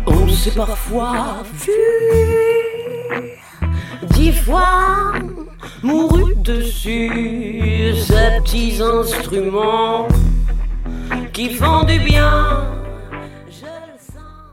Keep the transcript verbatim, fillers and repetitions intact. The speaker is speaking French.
On s'est parfois vu dix fois mouru dessus ces petits instruments qui font du bien